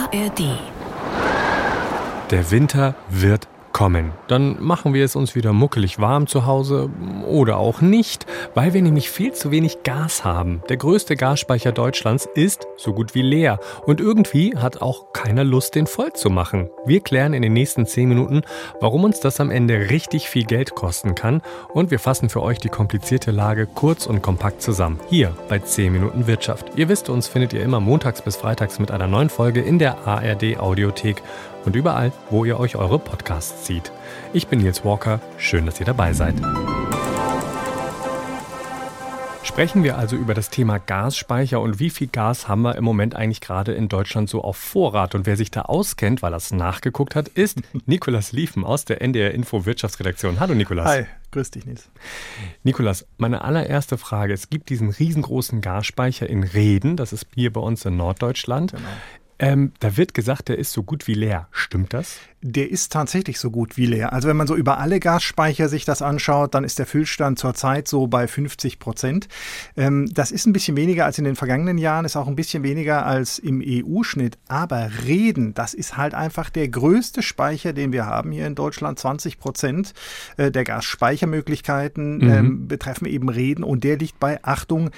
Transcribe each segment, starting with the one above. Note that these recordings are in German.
ARD. Der Winter wird kommen. Dann machen wir es uns wieder muckelig warm zu Hause oder auch nicht, weil wir nämlich viel zu wenig Gas haben. Der größte Gasspeicher Deutschlands ist so gut wie leer und irgendwie hat auch keiner Lust, den voll zu machen. Wir klären in den nächsten 10 Minuten, warum uns das am Ende richtig viel Geld kosten kann und wir fassen für euch die komplizierte Lage kurz und kompakt zusammen. Hier bei 10 Minuten Wirtschaft. Ihr wisst, uns findet ihr immer montags bis freitags mit einer neuen Folge in der ARD Audiothek und überall, wo ihr euch eure Podcasts zieht. Ich bin Nils Walker, schön, dass ihr dabei seid. Sprechen wir also über das Thema Gasspeicher und wie viel Gas haben wir im Moment eigentlich gerade in Deutschland so auf Vorrat. Und wer sich da auskennt, weil er es nachgeguckt hat, ist Nikolas Liefen aus der NDR Info Wirtschaftsredaktion. Hallo Nikolas. Hi, grüß dich Nils. Nikolas, meine allererste Frage. Es gibt diesen riesengroßen Gasspeicher in Rheden, das ist hier bei uns in Norddeutschland. Genau. Da wird gesagt, der ist so gut wie leer. Stimmt das? Der ist tatsächlich so gut wie leer. Also wenn man so über alle Gasspeicher sich das anschaut, dann ist der Füllstand zurzeit so bei 50%. Das ist ein bisschen weniger als in den vergangenen Jahren, ist auch ein bisschen weniger als im EU-Schnitt. Aber Rheden, das ist halt einfach der größte Speicher, den wir haben hier in Deutschland. 20% der Gasspeichermöglichkeiten betreffen eben Rheden und der liegt bei, Achtung,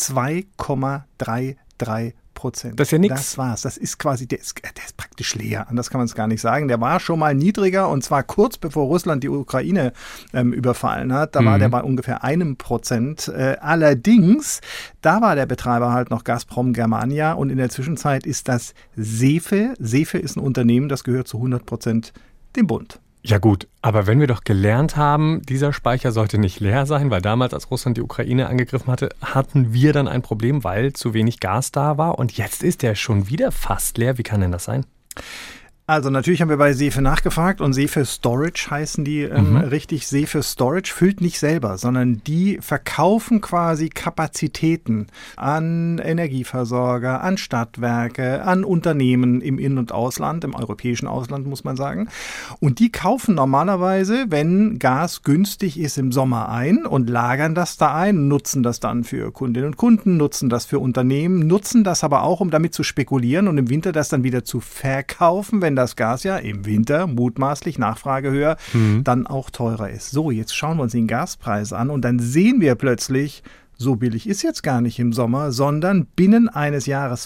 2,33%. Das ist ja nichts. Das war's. Das ist quasi, der ist praktisch leer. Anders kann man es gar nicht sagen. Der war schon mal niedriger und zwar kurz bevor Russland die Ukraine überfallen hat. Da war der bei ungefähr 1%. Allerdings, da war der Betreiber halt noch Gazprom Germania und in der Zwischenzeit ist das SEFE. SEFE ist ein Unternehmen, das gehört zu 100% dem Bund. Ja gut, aber wenn wir doch gelernt haben, dieser Speicher sollte nicht leer sein, weil damals, als Russland die Ukraine angegriffen hatte, hatten wir dann ein Problem, weil zu wenig Gas da war und jetzt ist der schon wieder fast leer. Wie kann denn das sein? Also natürlich haben wir bei SEFE nachgefragt und SEFE Storage heißen die richtig. SEFE Storage füllt nicht selber, sondern die verkaufen quasi Kapazitäten an Energieversorger, an Stadtwerke, an Unternehmen im In- und Ausland, im europäischen Ausland muss man sagen. Und die kaufen normalerweise, wenn Gas günstig ist, im Sommer ein und lagern das da ein, nutzen das dann für Kundinnen und Kunden, nutzen das für Unternehmen, nutzen das aber auch, um damit zu spekulieren und im Winter das dann wieder zu verkaufen, wenn das Gas ja im Winter mutmaßlich Nachfrage höher, dann auch teurer ist. So, jetzt schauen wir uns den Gaspreis an und dann sehen wir plötzlich, so billig ist jetzt gar nicht im Sommer, sondern binnen eines Jahres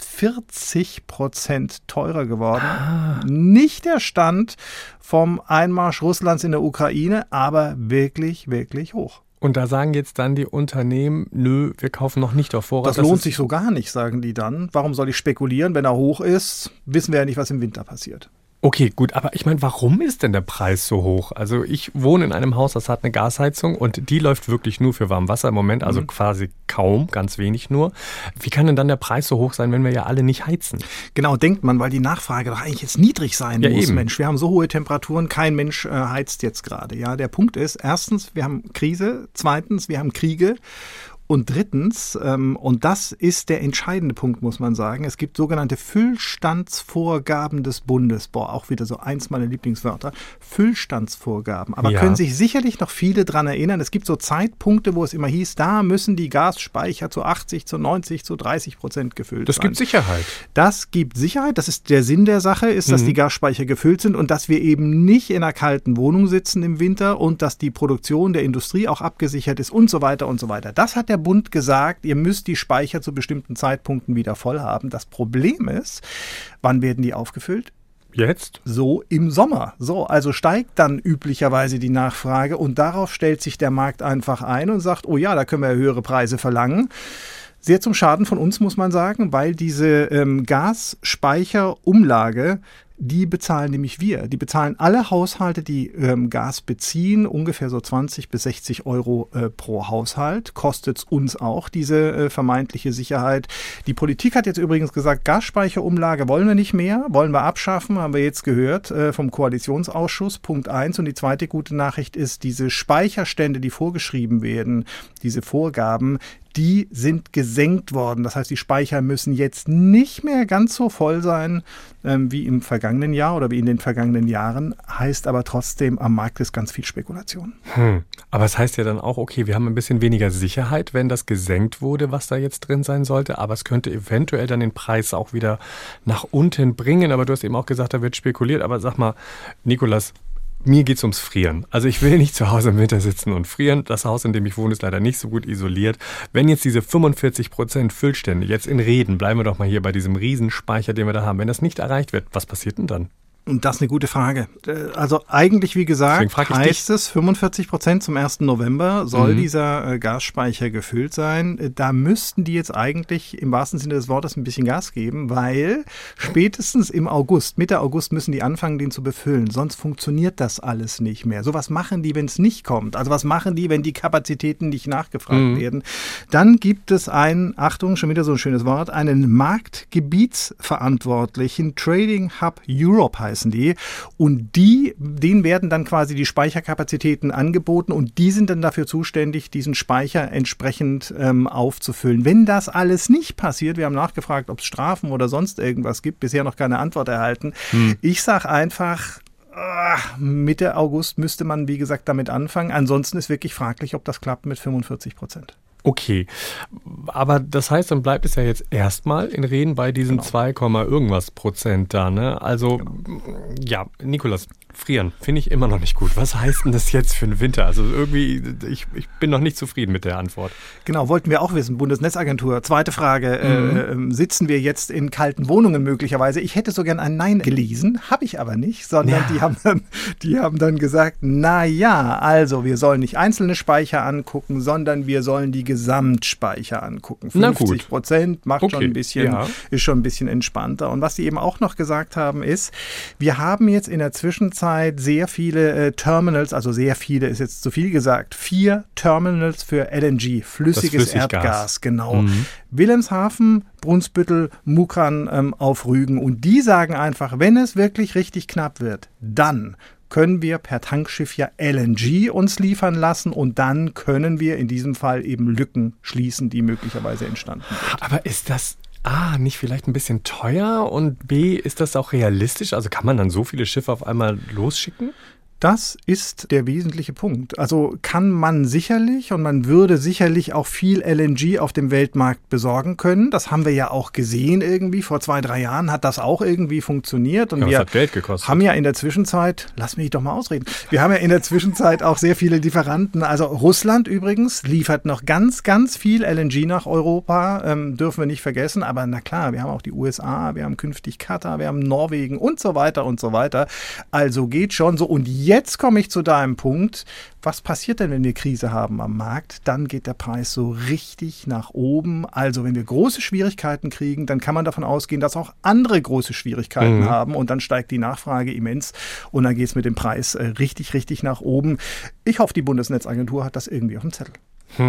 40% teurer geworden. Nicht der Stand vom Einmarsch Russlands in der Ukraine, aber wirklich, wirklich hoch. Und da sagen jetzt dann die Unternehmen, nö, wir kaufen noch nicht auf Vorrat. Das lohnt sich so gar nicht, sagen die dann. Warum soll ich spekulieren? Wenn er hoch ist, wissen wir ja nicht, was im Winter passiert. Okay, gut, aber ich meine, warum ist denn der Preis so hoch? Also ich wohne in einem Haus, das hat eine Gasheizung und die läuft wirklich nur für Warmwasser im Moment, also quasi kaum, ganz wenig nur. Wie kann denn dann der Preis so hoch sein, wenn wir ja alle nicht heizen? Genau, denkt man, weil die Nachfrage doch eigentlich jetzt niedrig sein muss, eben. Mensch. Wir haben so hohe Temperaturen, kein Mensch heizt jetzt gerade. Ja, der Punkt ist, erstens, wir haben Krise, zweitens, wir haben Kriege. Und drittens, und das ist der entscheidende Punkt, muss man sagen, es gibt sogenannte Füllstandsvorgaben des Bundes. Boah, auch wieder so eins meiner Lieblingswörter. Füllstandsvorgaben. Aber können sich sicherlich noch viele dran erinnern. Es gibt so Zeitpunkte, wo es immer hieß, da müssen die Gasspeicher zu 80, zu 90, zu 30% gefüllt sein. Das gibt Sicherheit. Das gibt Sicherheit. Das ist der Sinn der Sache, ist, dass die Gasspeicher gefüllt sind und dass wir eben nicht in einer kalten Wohnung sitzen im Winter und dass die Produktion der Industrie auch abgesichert ist und so weiter und so weiter. Das hat der Bund gesagt, ihr müsst die Speicher zu bestimmten Zeitpunkten wieder voll haben. Das Problem ist, wann werden die aufgefüllt? Jetzt? So im Sommer. So, also steigt dann üblicherweise die Nachfrage und darauf stellt sich der Markt einfach ein und sagt, oh ja, da können wir höhere Preise verlangen. Sehr zum Schaden von uns, muss man sagen, weil diese Gasspeicherumlage, die bezahlen nämlich wir. Die bezahlen alle Haushalte, die Gas beziehen, ungefähr so 20 bis 60 Euro pro Haushalt. Kostet es uns auch, diese vermeintliche Sicherheit. Die Politik hat jetzt übrigens gesagt, Gasspeicherumlage wollen wir nicht mehr, wollen wir abschaffen, haben wir jetzt gehört vom Koalitionsausschuss, Punkt 1. Und die zweite gute Nachricht ist, diese Speicherstände, die vorgeschrieben werden, diese Vorgaben, die sind gesenkt worden. Das heißt, die Speicher müssen jetzt nicht mehr ganz so voll sein wie im vergangenen vergangenen Jahr oder wie in den vergangenen Jahren, heißt aber trotzdem, am Markt ist ganz viel Spekulation. Aber es heißt ja dann auch, okay, wir haben ein bisschen weniger Sicherheit, wenn das gesenkt wurde, was da jetzt drin sein sollte, aber es könnte eventuell dann den Preis auch wieder nach unten bringen. Aber du hast eben auch gesagt, da wird spekuliert. Aber sag mal, Nikolas, mir geht's ums Frieren. Also ich will nicht zu Hause im Winter sitzen und frieren. Das Haus, in dem ich wohne, ist leider nicht so gut isoliert. Wenn jetzt diese 45% Füllstände jetzt in Reden, bleiben wir doch mal hier bei diesem Riesenspeicher, den wir da haben. Wenn das nicht erreicht wird, was passiert denn dann? Und das ist eine gute Frage. Also eigentlich, wie gesagt, heißt es, 45% zum 1. November soll dieser Gasspeicher gefüllt sein. Da müssten die jetzt eigentlich im wahrsten Sinne des Wortes ein bisschen Gas geben, weil spätestens im August, Mitte August müssen die anfangen, den zu befüllen. Sonst funktioniert das alles nicht mehr. So, was machen die, wenn es nicht kommt? Also was machen die, wenn die Kapazitäten nicht nachgefragt werden? Dann gibt es Achtung, schon wieder so ein schönes Wort, einen Marktgebietsverantwortlichen, Trading Hub Europe heißt die. Und denen werden dann quasi die Speicherkapazitäten angeboten und die sind dann dafür zuständig, diesen Speicher entsprechend aufzufüllen. Wenn das alles nicht passiert, wir haben nachgefragt, ob es Strafen oder sonst irgendwas gibt, bisher noch keine Antwort erhalten. Ich sage einfach, Mitte August müsste man, wie gesagt, damit anfangen. Ansonsten ist wirklich fraglich, ob das klappt mit 45%. Okay, aber das heißt, dann bleibt es ja jetzt erstmal in Reden bei diesen 2, irgendwas Prozent da, ne? Also, ja, Nikolas, frieren finde ich immer noch nicht gut. Was heißt denn das jetzt für den Winter? Also irgendwie, ich bin noch nicht zufrieden mit der Antwort. Genau, wollten wir auch wissen, Bundesnetzagentur. Zweite Frage, sitzen wir jetzt in kalten Wohnungen möglicherweise? Ich hätte so gern ein Nein gelesen, habe ich aber nicht, sondern die haben dann gesagt, na ja, also wir sollen nicht einzelne Speicher angucken, sondern wir sollen die Gesamtspeicher angucken. 50% macht schon ein bisschen, ist schon ein bisschen entspannter. Und was sie eben auch noch gesagt haben ist, wir haben jetzt in der Zwischenzeit sehr viele Terminals, also sehr viele ist jetzt zu viel gesagt, 4 Terminals für LNG, flüssiges Erdgas, genau. Wilhelmshaven, Brunsbüttel, Mukran auf Rügen. Und die sagen einfach, wenn es wirklich richtig knapp wird, dann können wir per Tankschiff ja LNG uns liefern lassen und dann können wir in diesem Fall eben Lücken schließen, die möglicherweise entstanden sind. Aber ist das nicht vielleicht ein bisschen teuer und B, ist das auch realistisch? Also kann man dann so viele Schiffe auf einmal losschicken? Das ist der wesentliche Punkt. Also kann man sicherlich und man würde sicherlich auch viel LNG auf dem Weltmarkt besorgen können. Das haben wir ja auch gesehen irgendwie. Vor 2-3 Jahren hat das auch irgendwie funktioniert. Und wir hat Geld gekostet. Haben ja in der Zwischenzeit, lass mich doch mal ausreden, wir haben ja in der Zwischenzeit auch sehr viele Lieferanten. Also Russland übrigens liefert noch ganz, ganz viel LNG nach Europa, dürfen wir nicht vergessen. Aber na klar, wir haben auch die USA, wir haben künftig Katar, wir haben Norwegen und so weiter und so weiter. Also geht schon so. Und jetzt komme ich zu deinem Punkt. Was passiert denn, wenn wir Krise haben am Markt? Dann geht der Preis so richtig nach oben. Also wenn wir große Schwierigkeiten kriegen, dann kann man davon ausgehen, dass auch andere große Schwierigkeiten haben und dann steigt die Nachfrage immens und dann geht es mit dem Preis richtig, richtig nach oben. Ich hoffe, die Bundesnetzagentur hat das irgendwie auf dem Zettel.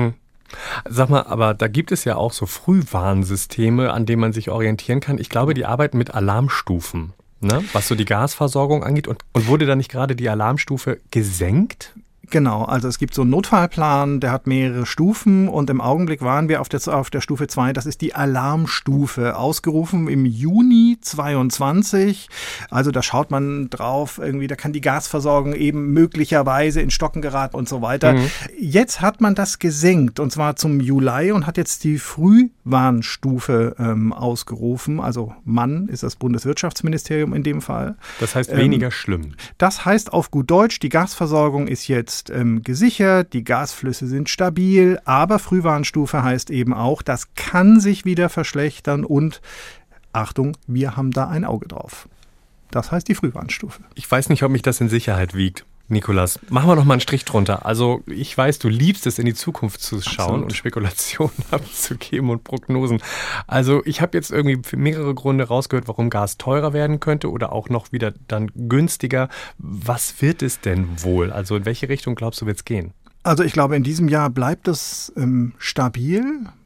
Sag mal, aber da gibt es ja auch so Frühwarnsysteme, an denen man sich orientieren kann. Ich glaube, die arbeiten mit Alarmstufen. Ne, was so die Gasversorgung angeht. Und wurde da nicht gerade die Alarmstufe gesenkt? Genau, also es gibt so einen Notfallplan, der hat mehrere Stufen und im Augenblick waren wir auf der Stufe 2, das ist die Alarmstufe, ausgerufen im Juni 22. Also da schaut man drauf, irgendwie, da kann die Gasversorgung eben möglicherweise in Stocken geraten und so weiter. Jetzt hat man das gesenkt und zwar zum Juli und hat jetzt die Frühwarnstufe ausgerufen. Also Mann ist das Bundeswirtschaftsministerium in dem Fall. Das heißt weniger schlimm. Das heißt auf gut Deutsch, die Gasversorgung ist jetzt gesichert, die Gasflüsse sind stabil, aber Frühwarnstufe heißt eben auch, das kann sich wieder verschlechtern und Achtung, wir haben da ein Auge drauf. Das heißt die Frühwarnstufe. Ich weiß nicht, ob mich das in Sicherheit wiegt. Nikolas, machen wir noch mal einen Strich drunter. Also ich weiß, du liebst es, in die Zukunft zu schauen und Spekulationen abzugeben und Prognosen. Also ich habe jetzt irgendwie für mehrere Gründe rausgehört, warum Gas teurer werden könnte oder auch noch wieder dann günstiger. Was wird es denn wohl? Also in welche Richtung glaubst du, wird es gehen? Also ich glaube, in diesem Jahr bleibt es stabil.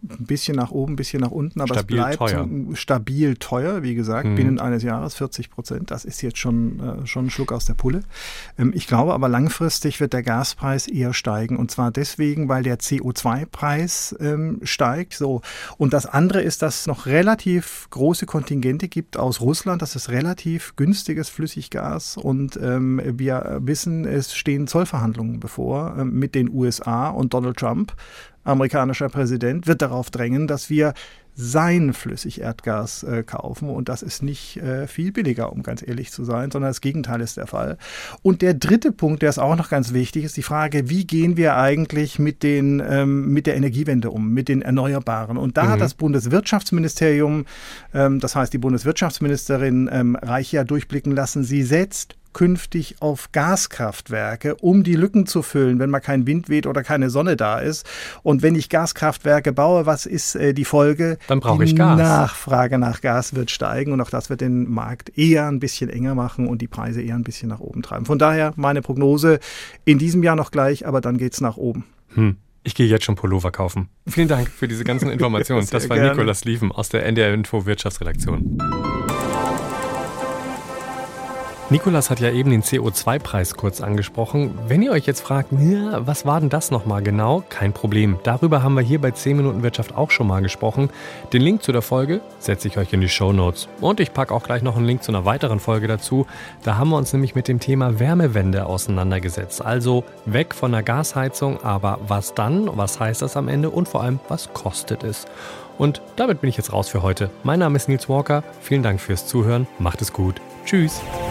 ein bisschen nach oben, ein bisschen nach unten, aber stabil es bleibt teuer. Stabil teuer, wie gesagt, binnen eines Jahres 40%. Das ist jetzt schon ein Schluck aus der Pulle. Ich glaube aber langfristig wird der Gaspreis eher steigen und zwar deswegen, weil der CO2-Preis steigt. So. Und das andere ist, dass es noch relativ große Kontingente gibt aus Russland. Das ist relativ günstiges Flüssiggas und wir wissen, es stehen Zollverhandlungen bevor mit den USA und Donald Trump, amerikanischer Präsident, wird darauf drängen, dass wir sein Flüssigerdgas kaufen und das ist nicht viel billiger, um ganz ehrlich zu sein, sondern das Gegenteil ist der Fall. Und der dritte Punkt, der ist auch noch ganz wichtig, ist die Frage, wie gehen wir eigentlich mit der Energiewende um, mit den Erneuerbaren? Und da hat das Bundeswirtschaftsministerium, das heißt die Bundeswirtschaftsministerin Reiche durchblicken lassen, sie setzt künftig auf Gaskraftwerke, um die Lücken zu füllen, wenn mal kein Wind weht oder keine Sonne da ist. Und wenn ich Gaskraftwerke baue, was ist die Folge? Dann brauche ich Gas. Die Nachfrage nach Gas wird steigen und auch das wird den Markt eher ein bisschen enger machen und die Preise eher ein bisschen nach oben treiben. Von daher meine Prognose, in diesem Jahr noch gleich, aber dann geht's nach oben. Ich gehe jetzt schon Pullover kaufen. Vielen Dank für diese ganzen Informationen. Das war gerne. Nicolas Lieven aus der NDR Info Wirtschaftsredaktion. Nicolas hat ja eben den CO2-Preis kurz angesprochen. Wenn ihr euch jetzt fragt, ja, was war denn das nochmal genau? Kein Problem. Darüber haben wir hier bei 10 Minuten Wirtschaft auch schon mal gesprochen. Den Link zu der Folge setze ich euch in die Shownotes. Und ich packe auch gleich noch einen Link zu einer weiteren Folge dazu. Da haben wir uns nämlich mit dem Thema Wärmewende auseinandergesetzt. Also weg von der Gasheizung, aber was dann? Was heißt das am Ende? Und vor allem, was kostet es? Und damit bin ich jetzt raus für heute. Mein Name ist Nils Walker. Vielen Dank fürs Zuhören. Macht es gut. Tschüss.